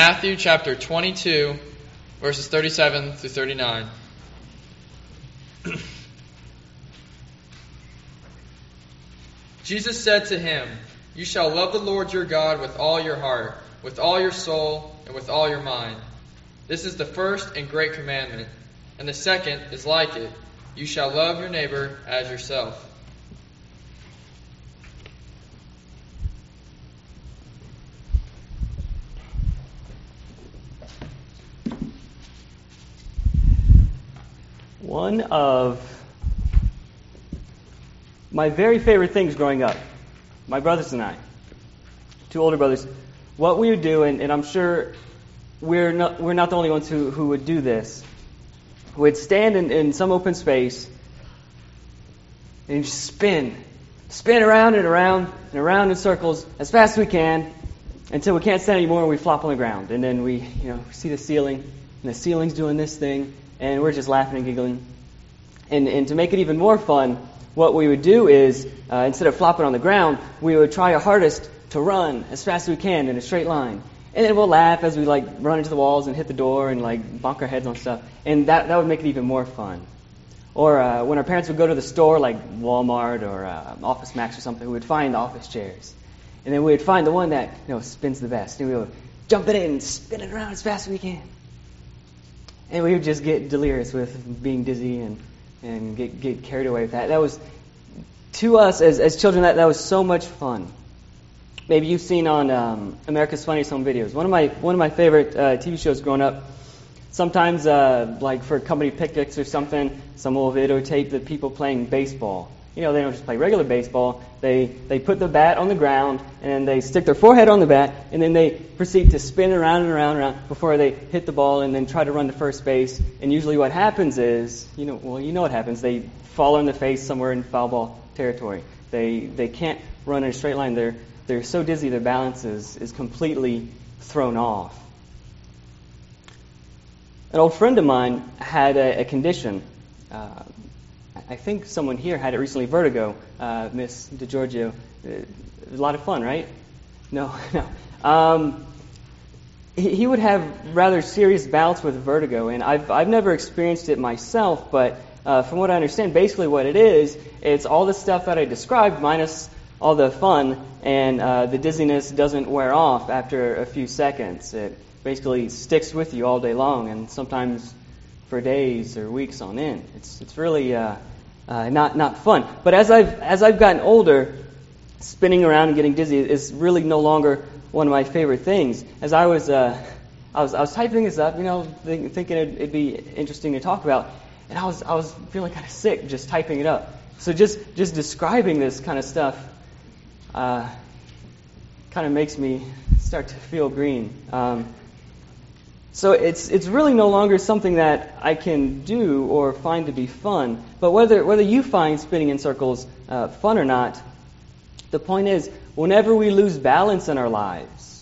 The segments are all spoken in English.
Matthew chapter 22, verses 37 through 39. Jesus said to him, "You shall love the Lord your God with all your heart, with all your soul, and with all your mind. This is the first and great commandment. And the second is like it. You shall love your neighbor as yourself." One of my very favorite things growing up, my brothers and I, two older brothers, what we would do, and I'm sure we're not the only ones who would do this, we'd stand in some open space and just spin around and around and around in circles as fast as we can until we can't stand anymore and we flop on the ground. And then we see the ceiling, and the ceiling's doing this thing, and we're just laughing and giggling. And to make it even more fun, what we would do is, instead of flopping on the ground, we would try our hardest to run as fast as we can in a straight line. And then we'll laugh as we run into the walls and hit the door and bonk our heads on stuff. And that would make it even more fun. Or when our parents would go to the store, like Walmart or Office Max or something, we would find office chairs. And then we would find the one that spins the best. And we would jump in it and spin it around as fast as we can. And we would just get delirious with being dizzy and get carried away with that. That was, to us as children, that was so much fun. Maybe you've seen on America's Funniest Home Videos. One of my favorite TV shows growing up. Sometimes, like for company picnics or something, some will videotape the people playing baseball. They don't just play regular baseball. They put the bat on the ground, and they stick their forehead on the bat, and then they proceed to spin around and around and around before they hit the ball and then try to run to first base. And usually what happens is, what happens. They fall on the face somewhere in foul ball territory. They can't run in a straight line. They're so dizzy their balance is completely thrown off. An old friend of mine had a condition. I think someone here had it recently, vertigo. Miss DeGiorgio. A lot of fun, right? No. He would have rather serious bouts with vertigo, and I've never experienced it myself, but from what I understand, basically what it is, it's all the stuff that I described minus all the fun, and the dizziness doesn't wear off after a few seconds. It basically sticks with you all day long, and sometimes for days or weeks on end. It's really not fun. But as I've gotten older, spinning around and getting dizzy is really no longer one of my favorite things. As I was typing this up, thinking it'd be interesting to talk about, and I was feeling kind of sick just typing it up. So just describing this kind of stuff kind of makes me start to feel green. So it's really no longer something that I can do or find to be fun. But whether you find spinning in circles fun or not, the point is, whenever we lose balance in our lives,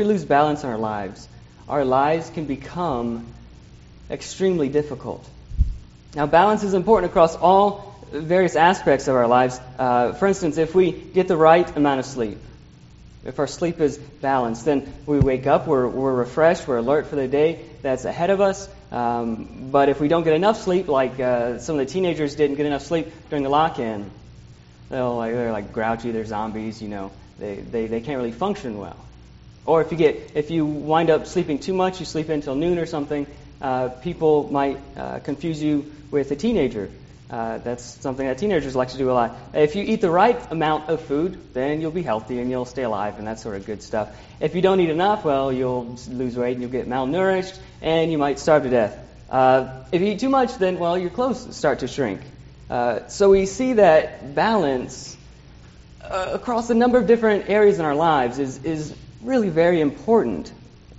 our lives can become extremely difficult. Now, balance is important across all various aspects of our lives. For instance, if we get the right amount of sleep, if our sleep is balanced, then we wake up, we're refreshed, we're alert for the day that's ahead of us. But if we don't get enough sleep, like some of the teenagers didn't get enough sleep during the lock-in, they're grouchy, they're zombies, they can't really function well. Or if you wind up sleeping too much, you sleep until noon or something, people might confuse you with a teenager. That's something that teenagers like to do a lot. If you eat the right amount of food, then you'll be healthy and you'll stay alive and that sort of good stuff. If you don't eat enough, well, you'll lose weight and you'll get malnourished and you might starve to death. If you eat too much, then, well, your clothes start to shrink. So we see that balance across a number of different areas in our lives is really very important.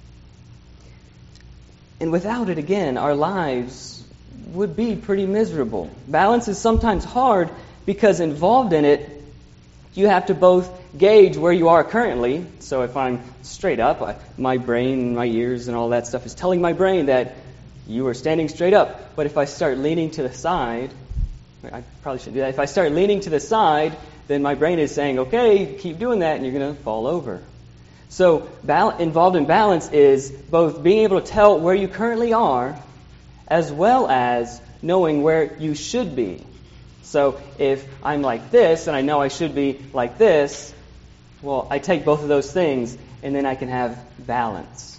And without it, again, our lives would be pretty miserable. Balance is sometimes hard because involved in it, you have to both gauge where you are currently. So if I'm straight up, my brain, my ears, and all that stuff is telling my brain that you are standing straight up. But if I start leaning to the side, I probably shouldn't do that. If I start leaning to the side, then my brain is saying, okay, keep doing that, and you're going to fall over. So involved in balance is both being able to tell where you currently are as well as knowing where you should be. So if I'm like this and I know I should be like this, well, I take both of those things and then I can have balance.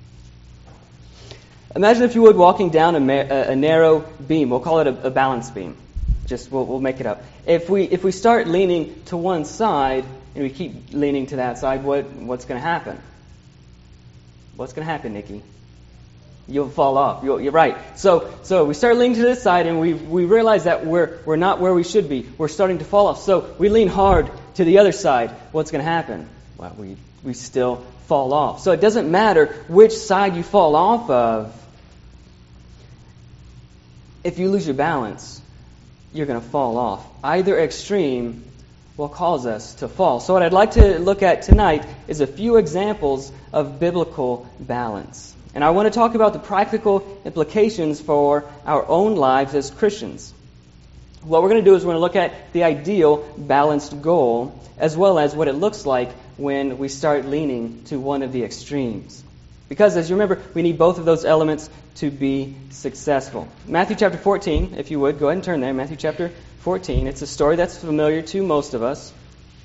Imagine, if you would, walking down a narrow beam. We'll call it a balance beam. We'll make it up. If we start leaning to one side and we keep leaning to that side, what's going to happen? What's going to happen, Nikki? You'll fall off. You're right. So we start leaning to this side, and we realize that we're not where we should be. We're starting to fall off. So we lean hard to the other side. What's going to happen? Well, we still fall off. So it doesn't matter which side you fall off of. If you lose your balance, you're going to fall off. Either extreme will cause us to fall. So what I'd like to look at tonight is a few examples of biblical balance. And I want to talk about the practical implications for our own lives as Christians. What we're going to do is we're going to look at the ideal balanced goal, as well as what it looks like when we start leaning to one of the extremes. Because, as you remember, we need both of those elements to be successful. Matthew chapter 14, if you would, go ahead and turn there. Matthew chapter 14. It's a story that's familiar to most of us.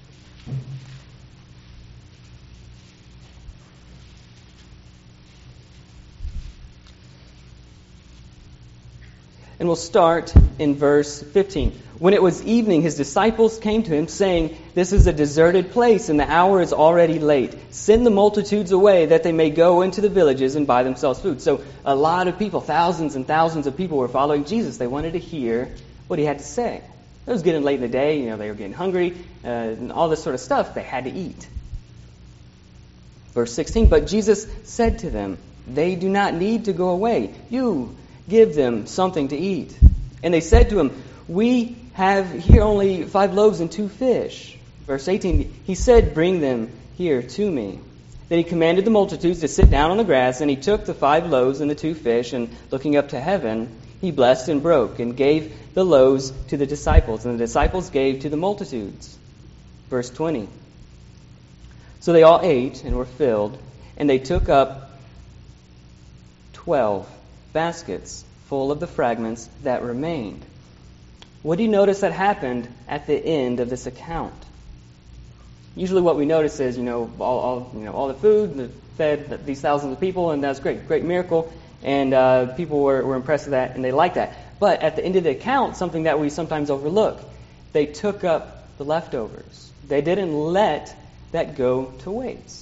And we'll start in verse 15. When it was evening, his disciples came to him, saying, "This is a deserted place, and the hour is already late. Send the multitudes away, that they may go into the villages and buy themselves food." So a lot of people, thousands and thousands of people, were following Jesus. They wanted to hear what he had to say. It was getting late in the day. They were getting hungry, and all this sort of stuff. They had to eat. Verse 16, "But Jesus said to them, 'They do not need to go away. You give them something to eat.' And they said to him, 'We have here only 5 loaves and 2 fish.' Verse 18, he said, 'Bring them here to me.' Then he commanded the multitudes to sit down on the grass, and he took the 5 loaves and the 2 fish, and looking up to heaven, he blessed and broke, and gave the loaves to the disciples, and the disciples gave to the multitudes." Verse 20, "So they all ate and were filled, and they took up 12 baskets full of the fragments that remained." What do you notice that happened at the end of this account? Usually what we notice is, all the food that fed these thousands of people, and that's great miracle, and people were impressed with that, and they liked that. But at the end of the account, something that we sometimes overlook, they took up the leftovers. They didn't let that go to waste.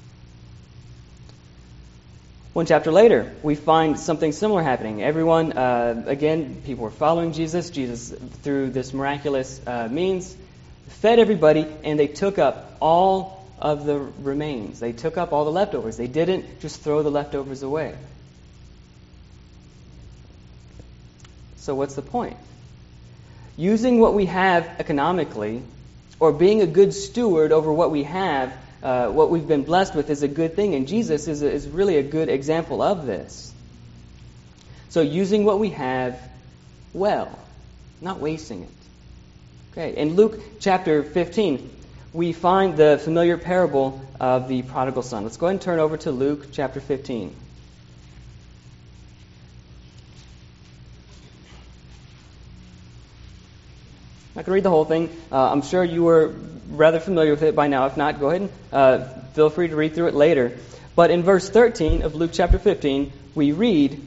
One chapter later, we find something similar happening. Everyone, again, people were following Jesus. Jesus, through this miraculous means, fed everybody, and they took up all of the remains. They took up all the leftovers. They didn't just throw the leftovers away. So what's the point? Using what we have economically, or being a good steward over what we have, what we've been blessed with, is a good thing, and Jesus is really a good example of this. So using what we have well, not wasting it. Okay, in Luke chapter 15, we find the familiar parable of the prodigal son. Let's go ahead and turn over to Luke chapter 15. I can read the whole thing. I'm sure you were rather familiar with it by now. If not, go ahead and feel free to read through it later. But in verse 13 of Luke chapter 15, we read,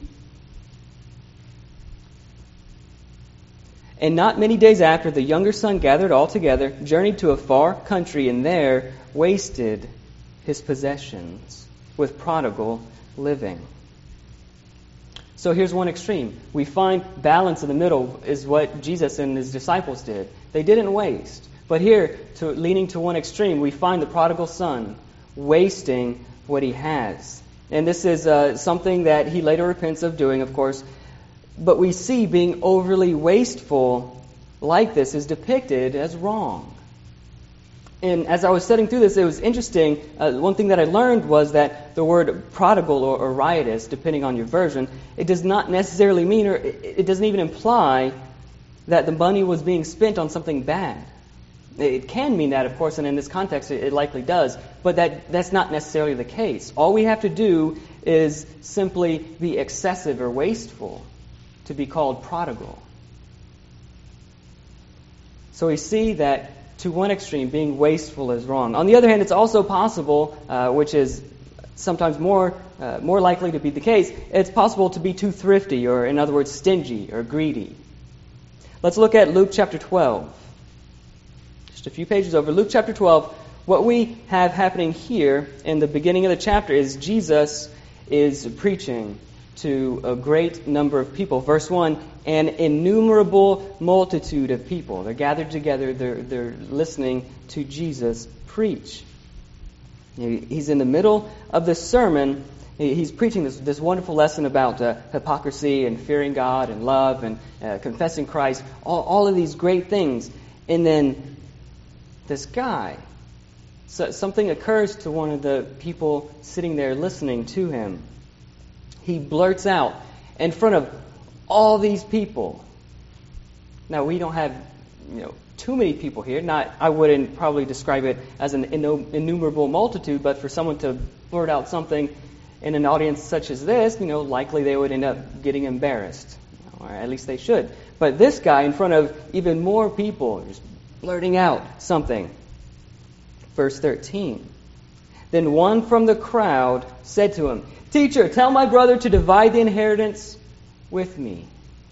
"And not many days after, the younger son gathered all together, journeyed to a far country, and there wasted his possessions with prodigal living." So here's one extreme. We find balance in the middle is what Jesus and his disciples did. They didn't waste. But here, leaning to one extreme, we find the prodigal son wasting what he has. And this is something that he later repents of doing, of course. But we see being overly wasteful like this is depicted as wrong. And as I was studying through this, it was interesting. One thing that I learned was that the word prodigal or riotous, depending on your version, it does not necessarily mean, or it doesn't even imply that the money was being spent on something bad. It can mean that, of course, and in this context it likely does, but that's not necessarily the case. All we have to do is simply be excessive or wasteful to be called prodigal. So we see that to one extreme, being wasteful is wrong. On the other hand, it's also possible, which is sometimes more likely to be the case, it's possible to be too thrifty, or in other words, stingy or greedy. Let's look at Luke chapter 12. Just a few pages over. Luke chapter 12. What we have happening here in the beginning of the chapter is Jesus is preaching to a great number of people. Verse 1, an innumerable multitude of people. They're gathered together. They're listening to Jesus preach. He's in the middle of the sermon. He's preaching this wonderful lesson about hypocrisy and fearing God and love and confessing Christ. All of these great things. And then this guy, something occurs to one of the people sitting there listening to him. He blurts out in front of all these people. Now, we don't have too many people here. I wouldn't probably describe it as an innumerable multitude, but for someone to blurt out something in an audience such as this, likely they would end up getting embarrassed. Or at least they should. But this guy in front of even more people, just blurting out something. Verse 13. Then one from the crowd said to him, "Teacher, tell my brother to divide the inheritance with me."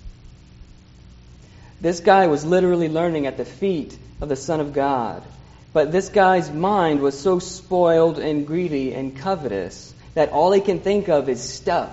This guy was literally learning at the feet of the Son of God. But this guy's mind was so spoiled and greedy and covetous that all he can think of is stuff.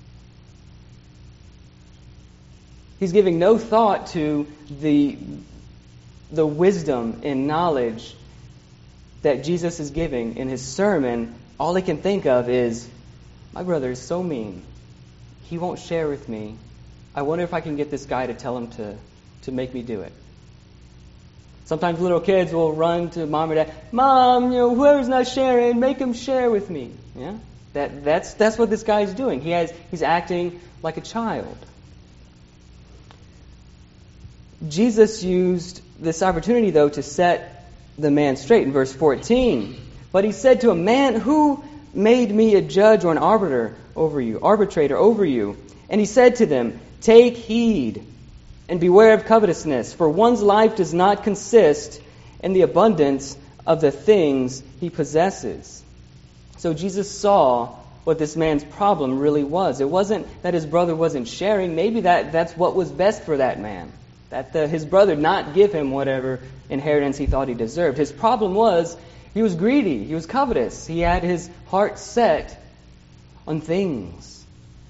He's giving no thought to the wisdom and knowledge that Jesus is giving in his sermon. All he can think of is, my brother is so mean. He won't share with me. I wonder if I can get this guy to tell him to make me do it. Sometimes little kids will run to mom or dad, "Mom, whoever's not sharing, make him share with me." Yeah, that's what this guy's doing. He's acting like a child. Jesus used this opportunity, though, to set the man straight in verse 14. But he said to him, "Man, who made me a judge or an arbitrator over you?" And he said to them, "Take heed and beware of covetousness, for one's life does not consist in the abundance of the things he possesses." So Jesus saw what this man's problem really was. It wasn't that his brother wasn't sharing. Maybe that's what was best for that man. That his brother not give him whatever inheritance he thought he deserved. His problem was he was greedy. He was covetous. He had his heart set on things.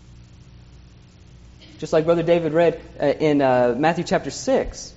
Just like Brother David read in Matthew chapter 6.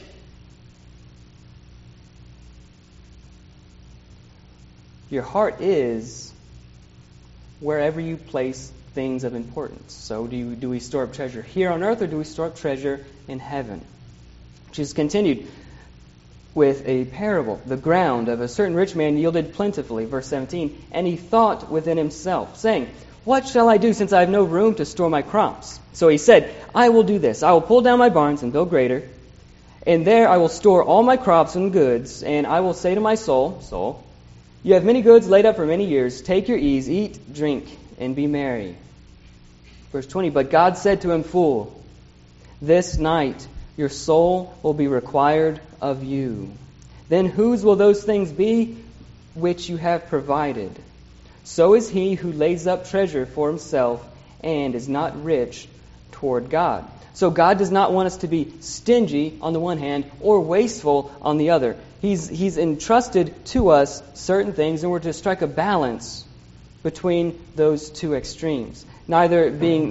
Your heart is wherever you place things of importance. So do we store up treasure here on earth, or do we store up treasure in heaven? Jesus continued with a parable. The ground of a certain rich man yielded plentifully, verse 17, and he thought within himself, saying, "What shall I do, since I have no room to store my crops?" So he said, "I will do this. I will pull down my barns and build greater, and there I will store all my crops and goods, and I will say to my soul, you have many goods laid up for many years. Take your ease, eat, drink, and be merry." Verse 20, but God said to him, "Fool, this night your soul will be required of you. Then whose will those things be which you have provided? So is he who lays up treasure for himself and is not rich toward God." So God does not want us to be stingy on the one hand or wasteful on the other. He's entrusted to us certain things, and we're to strike a balance between those two extremes. Neither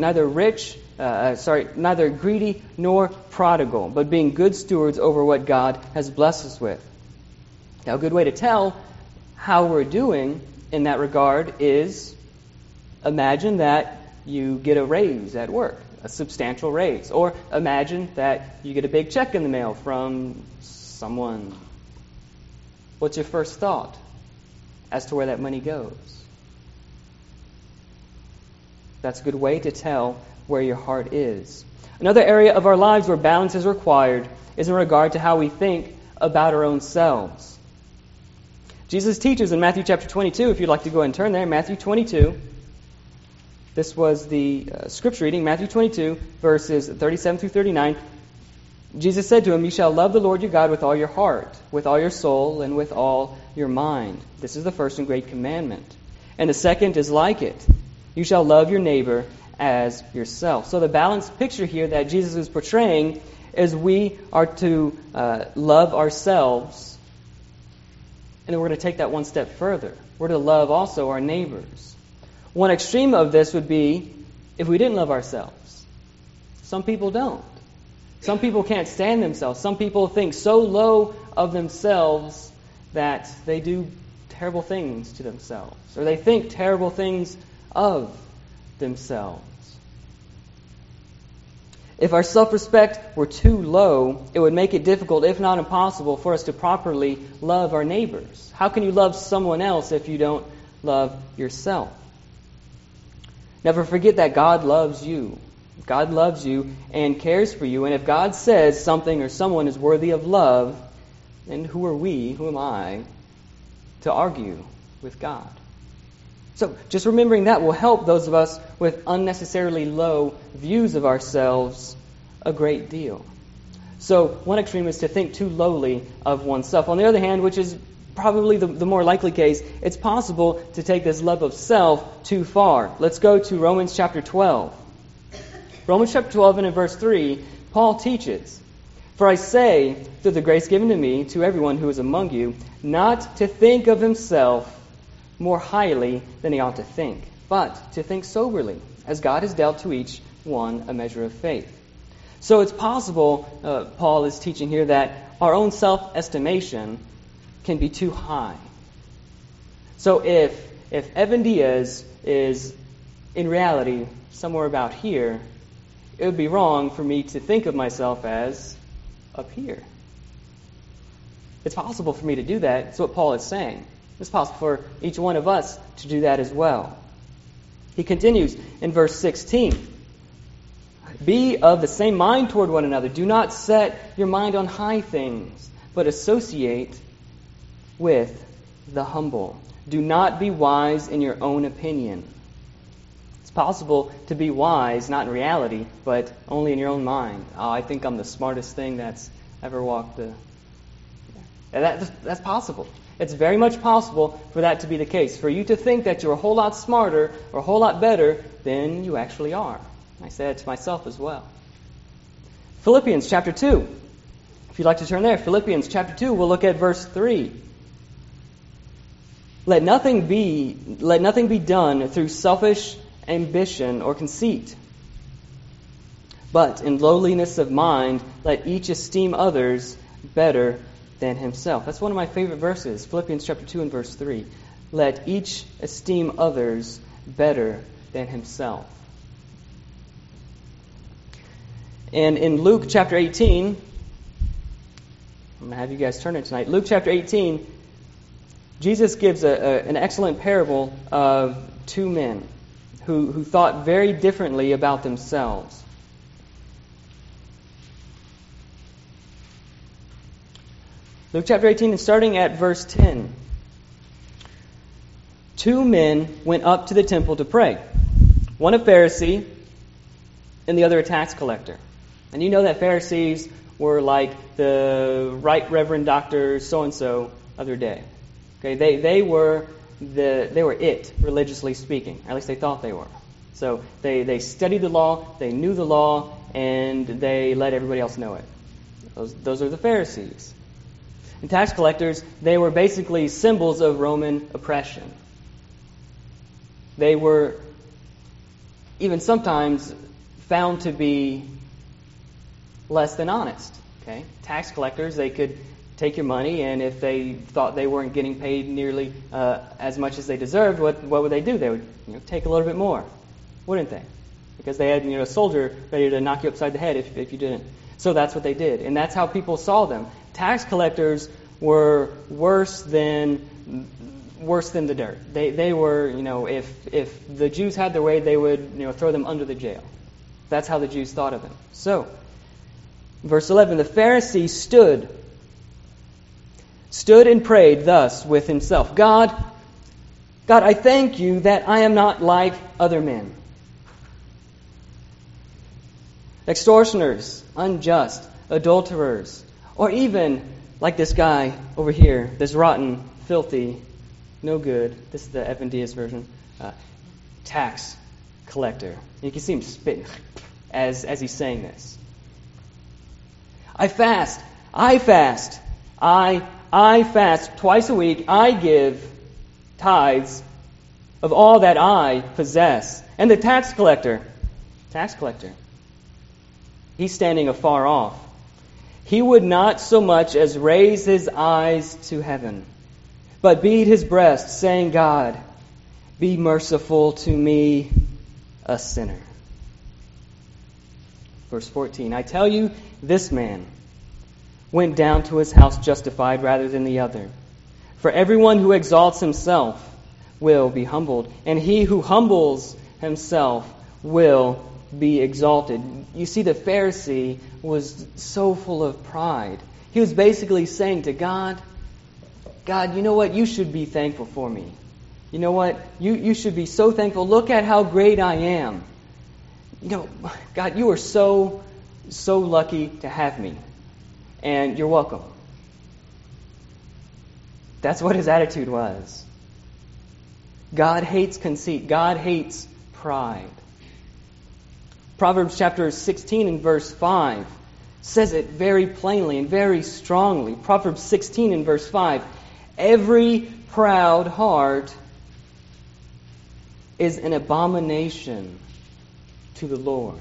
greedy nor prodigal, but being good stewards over what God has blessed us with. Now, a good way to tell how we're doing in that regard is imagine that you get a raise at work, a substantial raise. Or imagine that you get a big check in the mail from someone. What's your first thought as to where that money goes? That's a good way to tell where your heart is. Another area of our lives where balance is required is in regard to how we think about our own selves. Jesus teaches in Matthew chapter 22, if you'd like to go and turn there, Matthew 22. This was the scripture reading, Matthew 22, verses 37 through 39. Jesus said to him, "You shall love the Lord your God with all your heart, with all your soul, and with all your mind. This is the first and great commandment. And the second is like it. You shall love your neighbor as yourself." So the balanced picture here that Jesus is portraying is we are to love ourselves, and then we're going to take that one step further. We're to love also our neighbors. One extreme of this would be if we didn't love ourselves. Some people don't. Some people can't stand themselves. Some people think so low of themselves that they do terrible things to themselves, or they think terrible things of themselves. If our self-respect were too low, it would make it difficult, if not impossible, for us to properly love our neighbors. How can you love someone else if you don't love yourself? Never forget that God loves you. God loves you and cares for you. And if God says something or someone is worthy of love, then who are we, who am I, to argue with God? So just remembering that will help those of us with unnecessarily low views of ourselves a great deal. So one extreme is to think too lowly of oneself. On the other hand, which is probably the more likely case, it's possible to take this love of self too far. Let's go to Romans chapter 12. Romans chapter 12 and in verse 3, Paul teaches, "For I say, through the grace given to me, to everyone who is among you, not to think of himself more highly than he ought to think, but to think soberly, as God has dealt to each one a measure of faith." So it's possible, Paul is teaching here, that our own self-estimation can be too high. So if Evan Diaz is in reality somewhere about here, it would be wrong for me to think of myself as up here. It's possible for me to do that. That's what Paul is saying. It's possible for each one of us to do that as well. He continues in verse 16. "Be of the same mind toward one another. Do not set your mind on high things, but associate with the humble. Do not be wise in your own opinion." It's possible to be wise, not in reality, but only in your own mind. "Oh, I think I'm the smartest thing that's ever walked the..." That's possible. It's very much possible for that to be the case. For you to think that you're a whole lot smarter or a whole lot better than you actually are. I say that to myself as well. Philippians chapter 2. If you'd like to turn there, Philippians chapter 2, we'll look at verse 3. Let nothing be done through selfish ambition or conceit, but in lowliness of mind, let each esteem others better than himself. That's one of my favorite verses, Philippians chapter 2 and verse 3. Let each esteem others better than himself. And in Luke chapter 18, I'm going to have you guys turn it tonight. Luke chapter 18, Jesus gives an excellent parable of two men who thought very differently about themselves. Luke chapter 18, and starting at verse 10. Two men went up to the temple to pray. One a Pharisee, and the other a tax collector. And you know that Pharisees were like the Right Reverend Dr. So-and-so of their day. Okay, they were it, religiously speaking. Or at least they thought they were. So they studied the law, they knew the law, and they let everybody else know it. Those are the Pharisees. And tax collectors, they were basically symbols of Roman oppression. They were even sometimes found to be less than honest. Okay, tax collectors, they could take your money, and if they thought they weren't getting paid nearly as much as they deserved, what would they do? They would take a little bit more, wouldn't they? Because they had a soldier ready to knock you upside the head if you didn't. So that's what they did, and that's how people saw them. Tax collectors were worse than the dirt. They were, if the Jews had their way, they would throw them under the jail. That's how the Jews thought of them. So, verse 11, the Pharisee stood stood and prayed thus with himself, God, I thank you that I am not like other men. Extortioners, unjust, adulterers, or even like this guy over here, this rotten, filthy, no good, this is the Evan Diaz version, tax collector. You can see him spitting as he's saying this. I fast twice a week. I give tithes of all that I possess. And the tax collector, he's standing afar off. He would not so much as raise his eyes to heaven, but beat his breast, saying, God, be merciful to me, a sinner. Verse 14, I tell you, this man went down to his house justified rather than the other. For everyone who exalts himself will be humbled, and he who humbles himself will be exalted. You see, the Pharisee was so full of pride. He was basically saying to God, you know what? You should be thankful for me. You know what? You should be so thankful. Look at how great I am. You know, God, you are so lucky to have me. And you're welcome. That's what his attitude was. God hates conceit. God hates pride. Proverbs chapter 16 and verse 5 says it very plainly and very strongly. Proverbs 16 and verse 5. Every proud heart is an abomination to the Lord.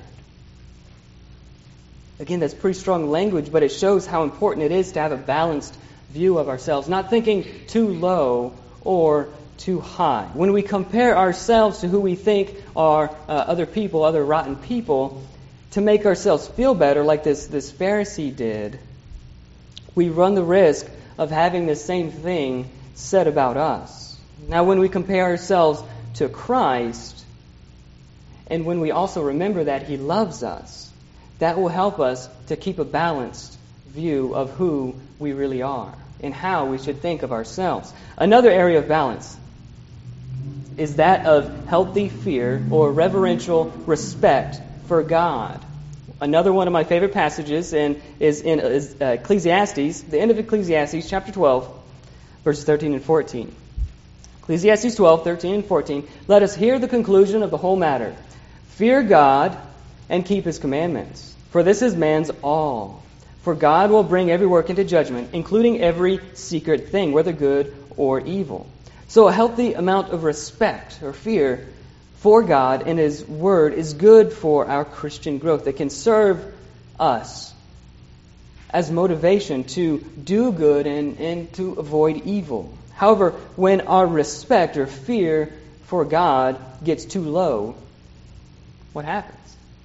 Again, that's pretty strong language, but it shows how important it is to have a balanced view of ourselves, not thinking too low or too high. When we compare ourselves to who we think are other people, other rotten people, to make ourselves feel better, like this Pharisee did, we run the risk of having the same thing said about us. Now, when we compare ourselves to Christ, and when we also remember that He loves us, that will help us to keep a balanced view of who we really are and how we should think of ourselves. Another area of balance is that of healthy fear or reverential respect for God. Another one of my favorite passages is in Ecclesiastes, the end of Ecclesiastes, chapter 12, verses 13 and 14. Ecclesiastes 12, 13 and 14. Let us hear the conclusion of the whole matter. Fear God and keep His commandments, for this is man's all. For God will bring every work into judgment, including every secret thing, whether good or evil. So a healthy amount of respect or fear for God and His Word is good for our Christian growth. It can serve us as motivation to do good and to avoid evil. However, when our respect or fear for God gets too low, what happens?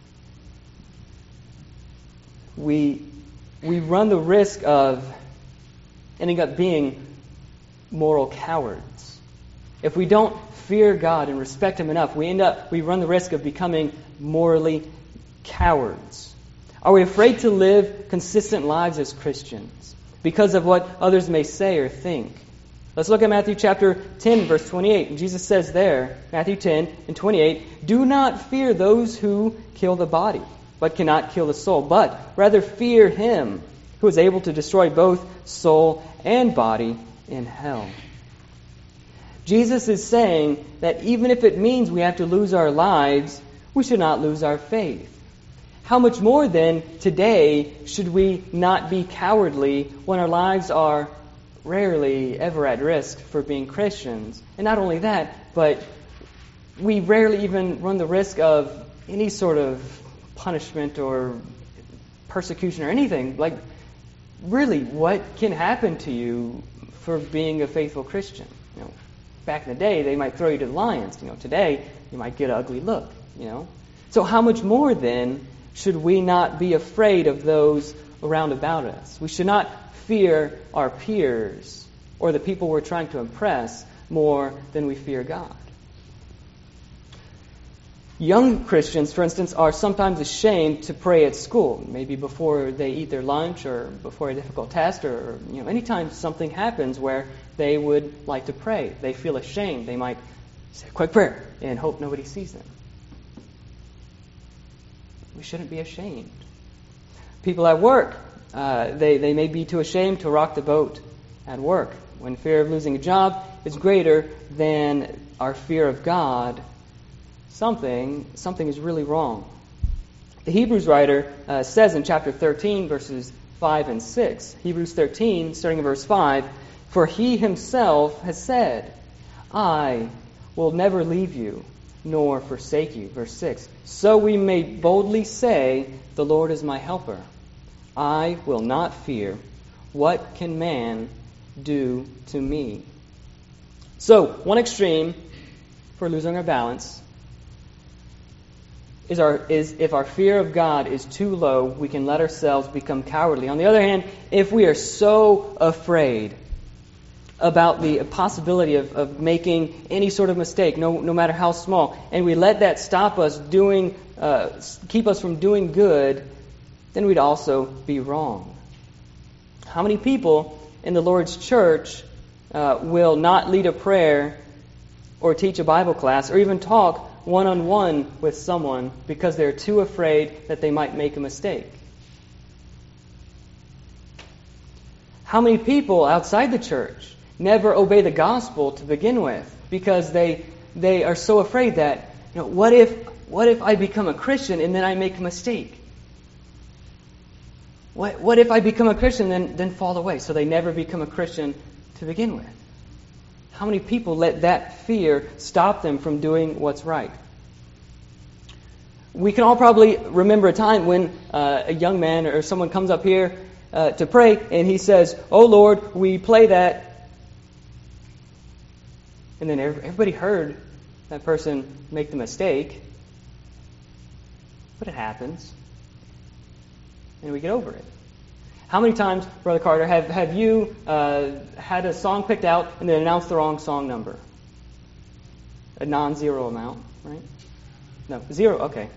We run the risk of ending up being moral cowards. If we don't fear God and respect Him enough, we run the risk of becoming morally cowards. Are we afraid to live consistent lives as Christians because of what others may say or think? Let's look at Matthew chapter 10, verse 28. And Jesus says there, Matthew 10 and 28, do not fear those who kill the body, but cannot kill the soul, but rather fear Him who is able to destroy both soul and body in hell. Jesus is saying that even if it means we have to lose our lives, we should not lose our faith. How much more then today should we not be cowardly when our lives are rarely ever at risk for being Christians? And not only that, but we rarely even run the risk of any sort of punishment or persecution or anything. Like, really, what can happen to you for being a faithful Christian? You know, back in the day, they might throw you to the lions. You know, today, you might get an ugly look. You know, so how much more then should we not be afraid of those around about us? We should not fear our peers or the people we're trying to impress more than we fear God. Young Christians, for instance, are sometimes ashamed to pray at school, maybe before they eat their lunch or before a difficult test or anytime something happens where they would like to pray. They feel ashamed. They might say a quick prayer and hope nobody sees them. We shouldn't be ashamed. People at work, they may be too ashamed to rock the boat at work when fear of losing a job is greater than our fear of God. Something is really wrong. The Hebrews writer says in chapter 13, verses 5 and 6, Hebrews 13, starting in verse 5, "For he himself has said, I will never leave you nor forsake you." Verse 6, "So we may boldly say, the Lord is my helper. I will not fear. What can man do to me?" So, one extreme for losing our balance is if our fear of God is too low, we can let ourselves become cowardly. On the other hand, if we are so afraid about the possibility of making any sort of mistake, no matter how small, and we let that stop us keep us from doing good, then we'd also be wrong. How many people in the Lord's church will not lead a prayer or teach a Bible class or even talk one-on-one with someone because they're too afraid that they might make a mistake? How many people outside the church never obey the gospel to begin with because they are so afraid that, what if I become a Christian and then I make a mistake? What if I become a Christian and then fall away? So they never become a Christian to begin with. How many people let that fear stop them from doing what's right? We can all probably remember a time when a young man or someone comes up here to pray and he says, "Oh Lord, we play that." And then everybody heard that person make the mistake. But it happens. And we get over it. How many times, Brother Carter, have you had a song picked out and then announced the wrong song number? A non-zero amount, right? No, zero, okay.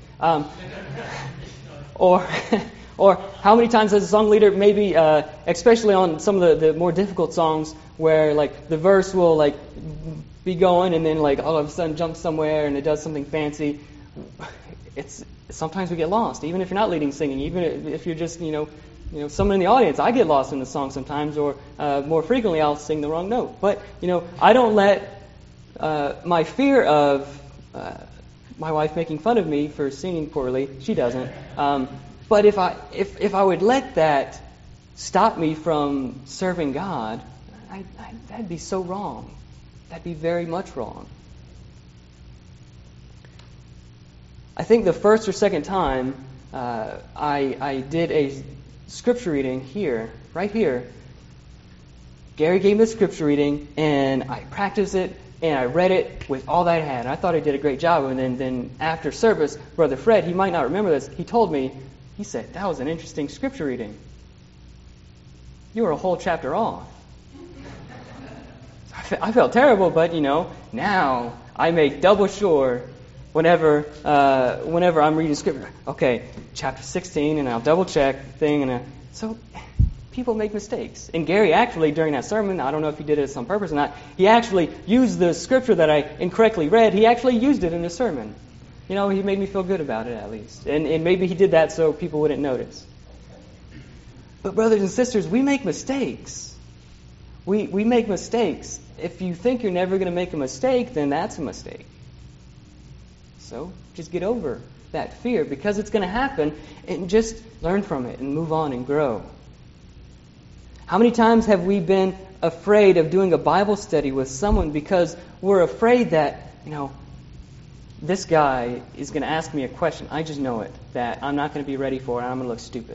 Or how many times has a song leader, maybe, especially on some of the more difficult songs, where the verse will be going and then all of a sudden jump somewhere and it does something fancy. Sometimes we get lost, even if you're not leading singing, even if you're just someone in the audience. I get lost in the song sometimes, or more frequently I'll sing the wrong note. But I don't let my fear of my wife making fun of me for singing poorly. She doesn't. But if I would let that stop me from serving God, that'd be so wrong. That'd be very much wrong. I think the first or second time I did a scripture reading right here, Gary gave me the scripture reading, and I practiced it, and I read it with all that I had. I thought I did a great job, and then after service, Brother Fred, he might not remember this, he told me, he said, "That was an interesting scripture reading. You were a whole chapter off." I felt terrible, but now I make double sure whenever I'm reading scripture. Okay, chapter 16, and I'll double check the thing, so people make mistakes. And Gary actually, during that sermon, I don't know if he did it on purpose or not, he actually used the scripture that I incorrectly read. He actually used it in the sermon. He made me feel good about it at least. And maybe he did that so people wouldn't notice. But brothers and sisters, we make mistakes. We make mistakes. If you think you're never going to make a mistake, then that's a mistake. So just get over that fear, because it's going to happen, and just learn from it and move on and grow. How many times have we been afraid of doing a Bible study with someone because we're afraid that, this guy is going to ask me a question, I just know it, that I'm not going to be ready for, and I'm going to look stupid.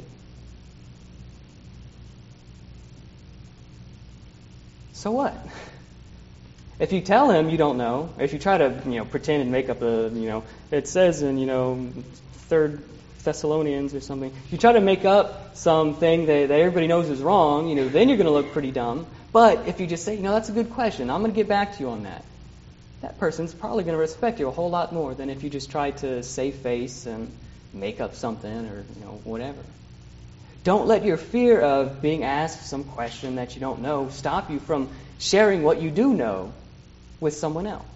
So what? If you tell him you don't know, if you try to, pretend and make up it says in, 3 Thessalonians or something, if you try to make up something that everybody knows is wrong, then you're going to look pretty dumb. But if you just say, that's a good question, I'm going to get back to you on that, that person's probably going to respect you a whole lot more than if you just try to save face and make up something or whatever. Don't let your fear of being asked some question that you don't know stop you from sharing what you do know with someone else.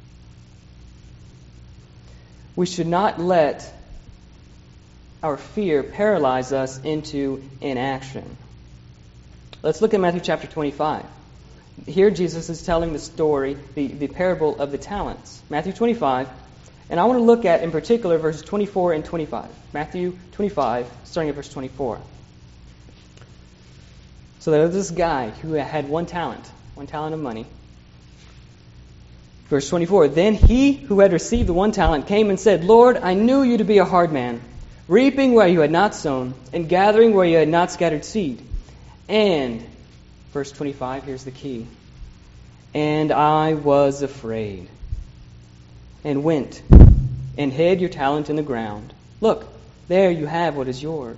We should not let our fear paralyze us into inaction. Let's look at Matthew chapter 25. Here Jesus is telling the story, the parable of the talents. Matthew 25. And I want to look at, in particular, verses 24 and 25. Matthew 25, starting at verse 24. So there was this guy who had one talent of money. Verse 24, then he who had received the one talent came and said, Lord, I knew you to be a hard man, reaping where you had not sown, and gathering where you had not scattered seed. And, verse 25, here's the key. And I was afraid, and went, and hid your talent in the ground. Look, there you have what is yours.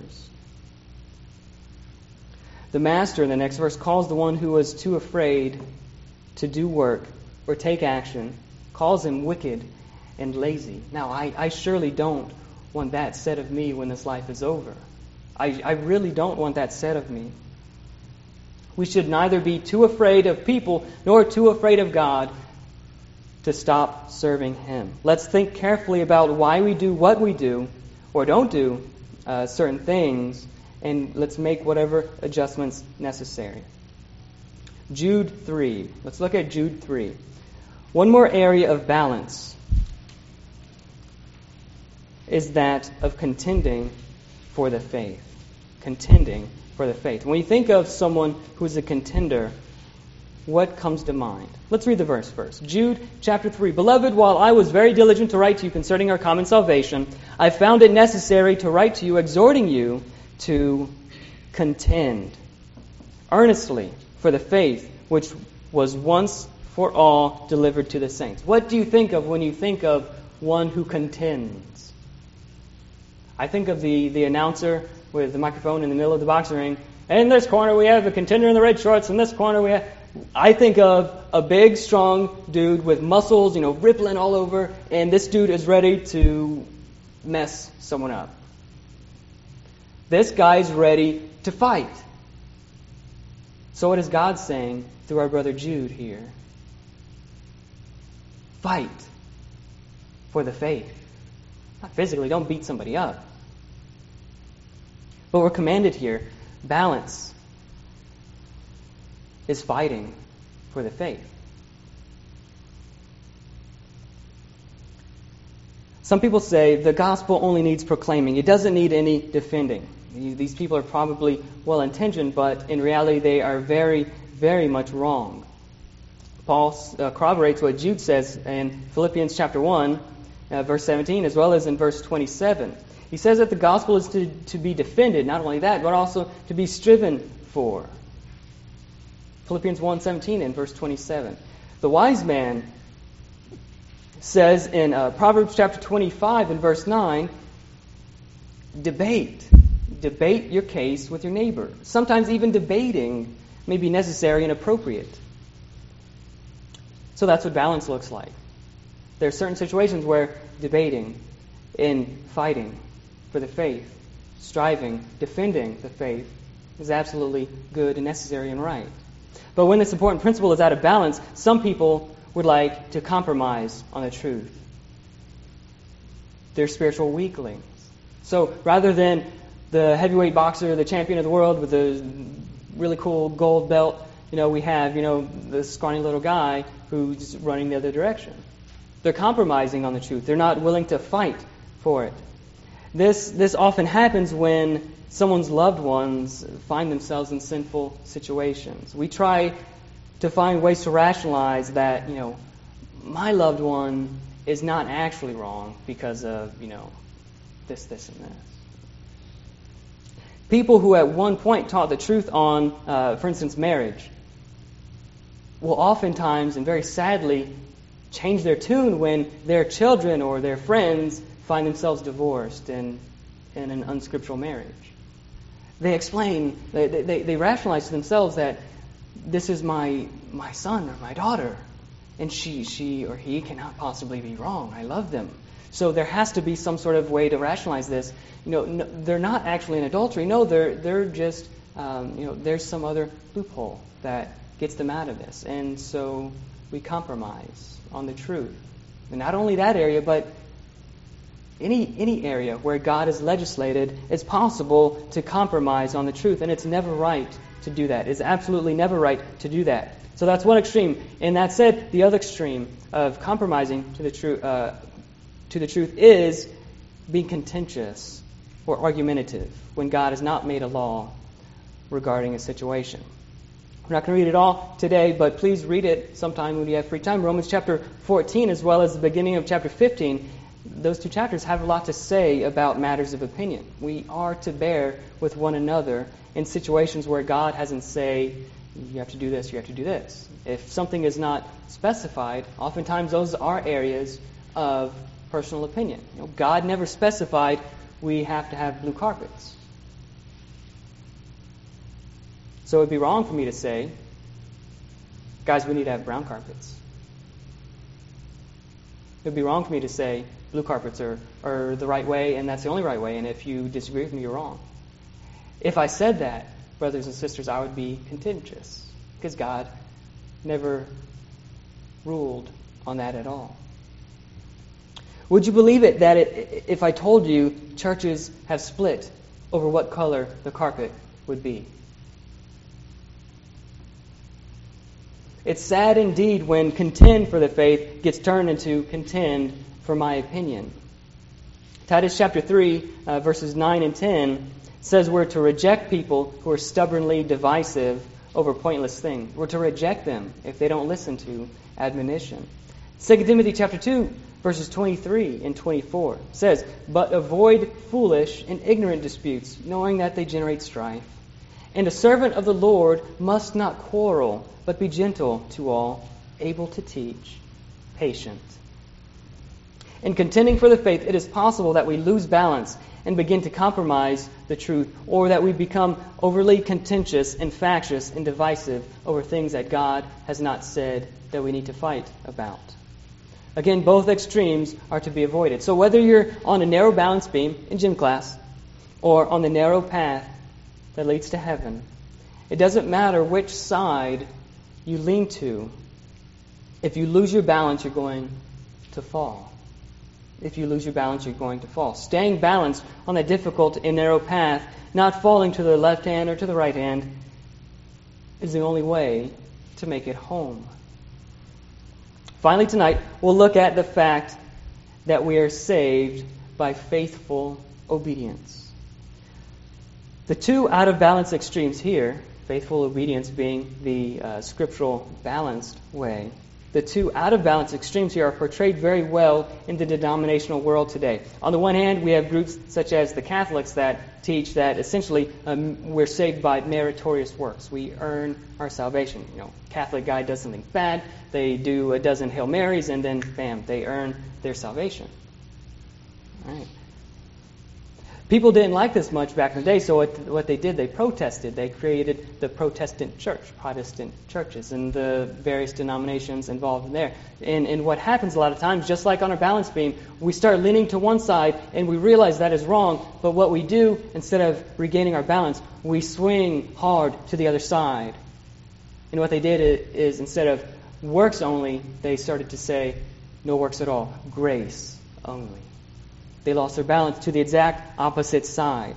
The master, in the next verse, calls the one who was too afraid to do work or take action, calls him wicked and lazy. Now, I surely don't want that said of me when this life is over. I really don't want that said of me. We should neither be too afraid of people nor too afraid of God to stop serving Him. Let's think carefully about why we do what we do or don't do certain things, and let's make whatever adjustments necessary. Jude 3. Let's look at Jude 3. One more area of balance is that of contending for the faith. Contending for the faith. When you think of someone who's a contender, what comes to mind? Let's read the verse first. Jude chapter 3. Beloved, while I was very diligent to write to you concerning our common salvation, I found it necessary to write to you, exhorting you to contend earnestly for the faith which was once for all delivered to the saints. What do you think of when you think of one who contends? I think of the announcer with the microphone in the middle of the boxing ring. In this corner we have the contender in the red shorts. In this corner we have... I think of a big, strong dude with muscles, rippling all over, and this dude is ready to mess someone up. This guy's ready to fight. So what is God saying through our brother Jude here? Fight for the faith. Not physically, don't beat somebody up. But we're commanded here, balance is fighting for the faith. Some people say the gospel only needs proclaiming. It doesn't need any defending. These people are probably well-intentioned, but in reality they are very, very much wrong. Paul corroborates what Jude says in Philippians chapter 1, verse 17, as well as in verse 27. He says that the gospel is to be defended, not only that, but also to be striven for. Philippians 1:17 and verse 27. The wise man says in Proverbs chapter 25 and verse 9, debate your case with your neighbor. Sometimes even debating may be necessary and appropriate. So that's what balance looks like. There are certain situations where debating and fighting for the faith, striving, defending the faith is absolutely good and necessary and right. But when this important principle is out of balance, some people would like to compromise on the truth. They're spiritual weaklings. So rather than the heavyweight boxer, the champion of the world with the really cool gold belt, we have, the scrawny little guy who's running the other direction. They're compromising on the truth. They're not willing to fight for it. This often happens when someone's loved ones find themselves in sinful situations. We try to find ways to rationalize that, my loved one is not actually wrong because of, this, and this. People who at one point taught the truth on, for instance, marriage, will oftentimes and very sadly change their tune when their children or their friends find themselves divorced in an unscriptural marriage. They explain, they rationalize to themselves that this is my son or my daughter. and she or he cannot possibly be wrong. I love them. So there has to be some sort of way to rationalize this. No, they're not actually in adultery. No, they're just, there's some other loophole that gets them out of this. And so we compromise on the truth. And not only that area, but any area where God has legislated, it's possible to compromise on the truth. And it's never right to do that. It's absolutely never right to do that. So that's one extreme. And that said, the other extreme of compromising to the truth is being contentious or argumentative when God has not made a law regarding a situation. We're not going to read it all today, but please read it sometime when you have free time. Romans chapter 14 as well as the beginning of chapter 15, those two chapters have a lot to say about matters of opinion. We are to bear with one another in situations where God hasn't said, you have to do this, you have to do this. If something is not specified, oftentimes those are areas of personal opinion. God never specified we have to have blue carpets. So it would be wrong for me to say, guys, we need to have brown carpets. It would be wrong for me to say blue carpets are the right way and that's the only right way, and if you disagree with me, you're wrong. If I said that, brothers and sisters, I would be contentious because God never ruled on that at all. Would you believe it that if I told you churches have split over what color the carpet would be? It's sad indeed when contend for the faith gets turned into contend for my opinion. Titus chapter 3, verses 9 and 10 says we're to reject people who are stubbornly divisive over pointless things. We're to reject them if they don't listen to admonition. 2 Timothy chapter 2, verses 23 and 24 says, but avoid foolish and ignorant disputes, knowing that they generate strife. And a servant of the Lord must not quarrel, but be gentle to all, able to teach, patient. In contending for the faith, it is possible that we lose balance and begin to compromise the truth, or that we become overly contentious and factious and divisive over things that God has not said that we need to fight about. Again, both extremes are to be avoided. So whether you're on a narrow balance beam in gym class or on the narrow path that leads to heaven, it doesn't matter which side you lean to. If you lose your balance, you're going to fall. If you lose your balance, you're going to fall. Staying balanced on that difficult and narrow path, not falling to the left hand or to the right hand, is the only way to make it home. Finally, tonight, we'll look at the fact that we are saved by faithful obedience. The two out-of-balance extremes here, faithful obedience being the scriptural balanced way, the two out-of-balance extremes here are portrayed very well in the denominational world today. On the one hand, we have groups such as the Catholics that teach that essentially we're saved by meritorious works. We earn our salvation. Catholic guy does something bad, they do a dozen Hail Marys, and then, bam, they earn their salvation. All right. People didn't like this much back in the day, so what they did, they protested. They created the Protestant church, Protestant churches, and the various denominations involved in there. And what happens a lot of times, just like on our balance beam, we start leaning to one side, and we realize that is wrong, but what we do, instead of regaining our balance, we swing hard to the other side. And what they did is instead of works only, they started to say, no works at all, grace only. They lost their balance to the exact opposite side.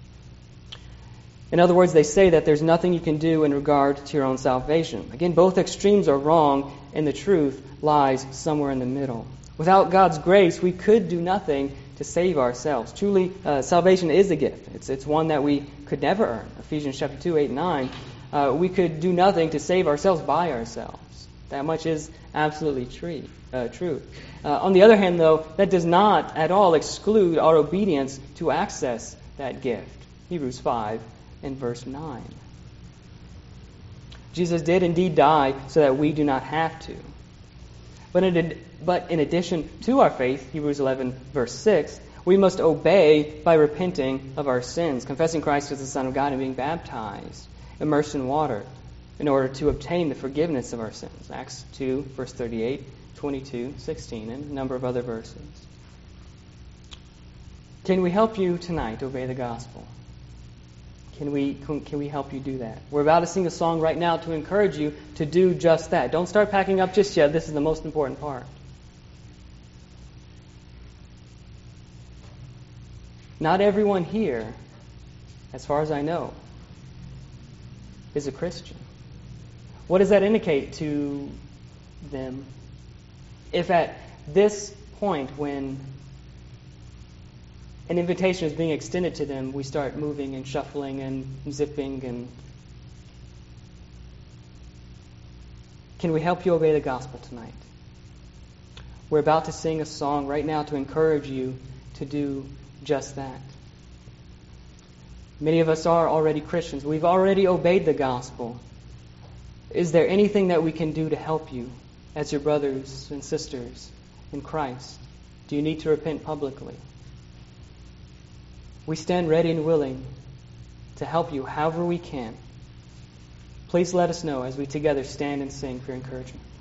In other words, they say that there's nothing you can do in regard to your own salvation. Again, both extremes are wrong, and the truth lies somewhere in the middle. Without God's grace, we could do nothing to save ourselves. Truly, salvation is a gift. It's one that we could never earn. Ephesians chapter 2, 8, and 9. We could do nothing to save ourselves by ourselves. That much is absolutely true. On the other hand, though, that does not at all exclude our obedience to access that gift. Hebrews 5 and verse 9. Jesus did indeed die so that we do not have to. But in addition to our faith, Hebrews 11 verse 6, we must obey by repenting of our sins, confessing Christ as the Son of God and being baptized, immersed in water. in order to obtain the forgiveness of our sins. Acts 2, verse 38, 22, 16, and a number of other verses. Can we help you tonight obey the gospel? Can we help you do that? We're about to sing a song right now to encourage you to do just that. Don't start packing up just yet. This is the most important part. Not everyone here, as far as I know, is a Christian. What does that indicate to them? If at this point, when an invitation is being extended to them, we start moving and shuffling and zipping, and can we help you obey the gospel tonight? We're about to sing a song right now to encourage you to do just that. Many of us are already Christians. We've already obeyed the gospel. Is there anything that we can do to help you as your brothers and sisters in Christ? Do you need to repent publicly? We stand ready and willing to help you however we can. Please let us know as we together stand and sing for encouragement.